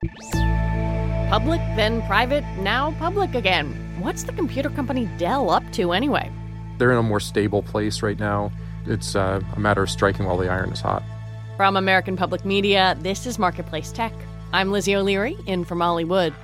Public, then private, now public again. What's the computer company Dell up to anyway? They're in a more stable place right now. It's a matter of striking while the iron is hot. From American Public Media, this is Marketplace Tech. I'm Lizzie O'Leary, in from Hollywood.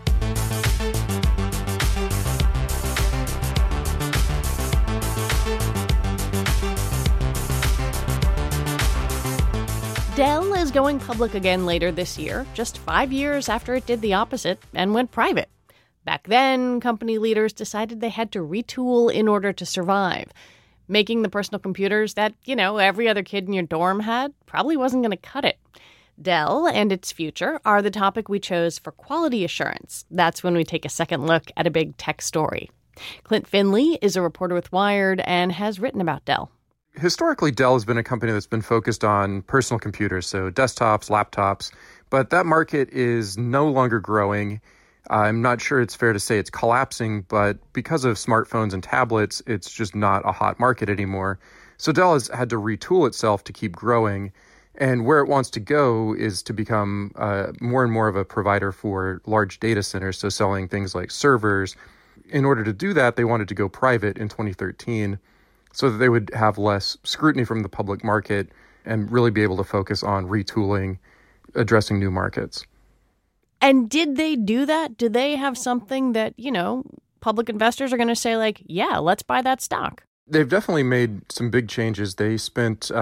Dell is going public again later this year, just 5 years after it did the opposite and went private. Back then, company leaders decided they had to retool in order to survive. Making the personal computers that, every other kid in your dorm had probably wasn't going to cut it. Dell and its future are the topic we chose for Quality Assurance. That's when we take a second look at a big tech story. Clint Finley is a reporter with Wired and has written about Dell. Historically, Dell has been a company that's been focused on personal computers, so desktops, laptops, but that market is no longer growing. I'm not sure it's fair to say it's collapsing, but because of smartphones and tablets, it's just not a hot market anymore. So Dell has had to retool itself to keep growing, and where it wants to go is to become more and more of a provider for large data centers, so selling things like servers. In order to do that, they wanted to go private in 2013. So that they would have less scrutiny from the public market and really be able to focus on retooling, addressing new markets. And did they do that? Do they have something that, public investors are going to say, yeah, let's buy that stock? They've definitely made some big changes. They spent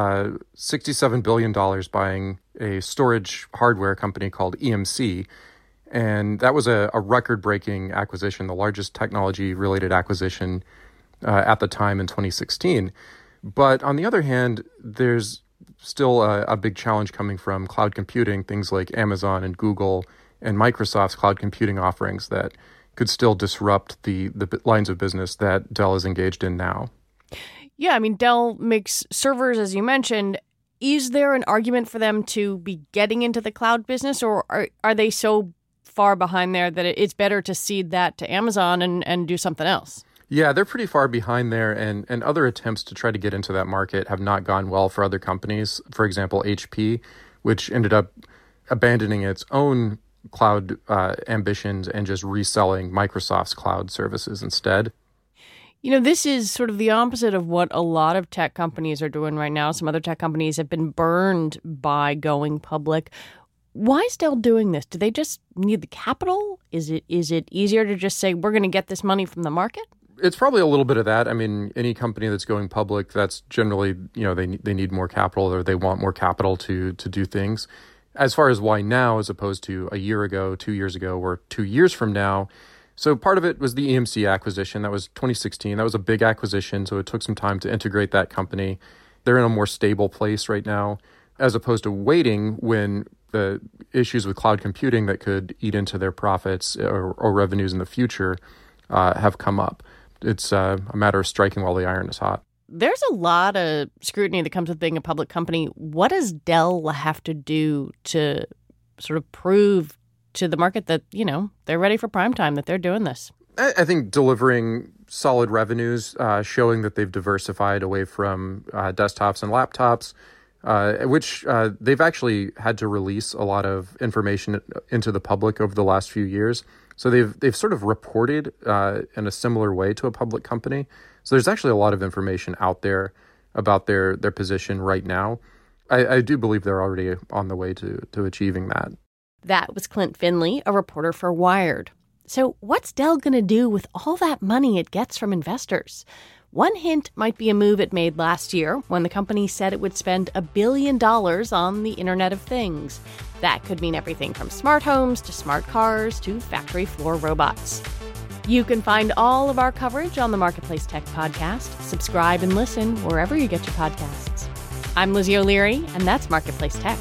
$67 billion buying a storage hardware company called EMC. And that was a record-breaking acquisition, the largest technology-related acquisition at the time in 2016. But on the other hand, there's still a big challenge coming from cloud computing, things like Amazon and Google and Microsoft's cloud computing offerings that could still disrupt the lines of business that Dell is engaged in now. Yeah, Dell makes servers, as you mentioned. Is there an argument for them to be getting into the cloud business, or are they so far behind there that it's better to cede that to Amazon and do something else? Yeah, they're pretty far behind there, and other attempts to try to get into that market have not gone well for other companies. For example, HP, which ended up abandoning its own cloud ambitions and just reselling Microsoft's cloud services instead. This is sort of the opposite of what a lot of tech companies are doing right now. Some other tech companies have been burned by going public. Why is Dell doing this? Do they just need the capital? Is it easier to just say, we're going to get this money from the market? It's probably a little bit of that. Any company that's going public, that's generally, they need more capital, or they want more capital to do things. As far as why now, as opposed to a year ago, 2 years ago, or 2 years from now. So part of it was the EMC acquisition. That was 2016. That was a big acquisition, so it took some time to integrate that company. They're in a more stable place right now, as opposed to waiting when the issues with cloud computing that could eat into their profits or revenues in the future have come up. It's a matter of striking while the iron is hot. There's a lot of scrutiny that comes with being a public company. What does Dell have to do to sort of prove to the market that, they're ready for prime time, that they're doing this? I think delivering solid revenues, showing that they've diversified away from desktops and laptops, which they've actually had to release a lot of information into the public over the last few years. So they've sort of reported in a similar way to a public company. So there's actually a lot of information out there about their position right now. I do believe they're already on the way to achieving that. That was Clint Finley, a reporter for Wired. So what's Dell going to do with all that money it gets from investors? One hint might be a move it made last year when the company said it would spend $1 billion on the Internet of Things. That could mean everything from smart homes to smart cars to factory floor robots. You can find all of our coverage on the Marketplace Tech podcast. Subscribe and listen wherever you get your podcasts. I'm Lizzie O'Leary, and that's Marketplace Tech.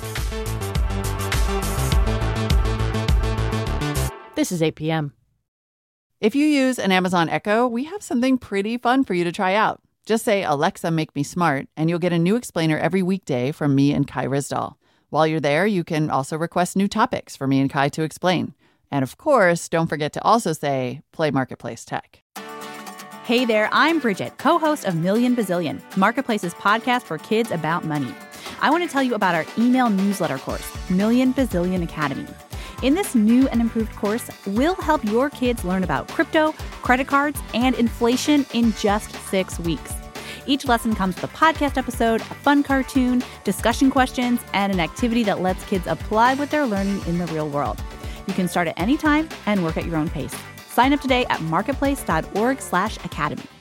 This is 8 p.m. If you use an Amazon Echo, we have something pretty fun for you to try out. Just say, Alexa, make me smart, and you'll get a new explainer every weekday from me and Kai Rizdal. While you're there, you can also request new topics for me and Kai to explain. And of course, don't forget to also say, play Marketplace Tech. Hey there, I'm Bridget, co-host of Million Bazillion, Marketplace's podcast for kids about money. I want to tell you about our email newsletter course, Million Bazillion Academy. In this new and improved course, we'll help your kids learn about crypto, credit cards, and inflation in just 6 weeks. Each lesson comes with a podcast episode, a fun cartoon, discussion questions, and an activity that lets kids apply what they're learning in the real world. You can start at any time and work at your own pace. Sign up today at marketplace.org/academy.